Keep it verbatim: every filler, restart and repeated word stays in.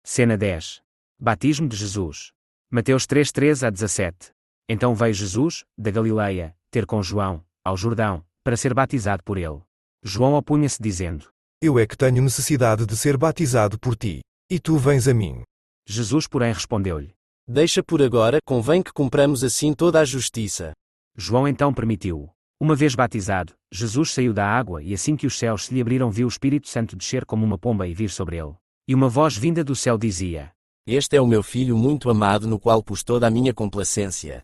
Cena dez. Batismo de Jesus. Mateus três, treze a dezassete. Então veio Jesus, da Galileia, ter com João, ao Jordão, para ser batizado por ele. João opunha-se dizendo: Eu é que tenho necessidade de ser batizado por ti, e tu vens a mim. Jesus, porém, respondeu-lhe: Deixa por agora, convém que cumpramos assim toda a justiça. João então permitiu-o. Uma vez batizado, Jesus saiu da água e assim que os céus se lhe abriram viu o Espírito Santo descer como uma pomba e vir sobre ele. E uma voz vinda do céu dizia: Este é o meu filho muito amado no qual pus toda a minha complacência.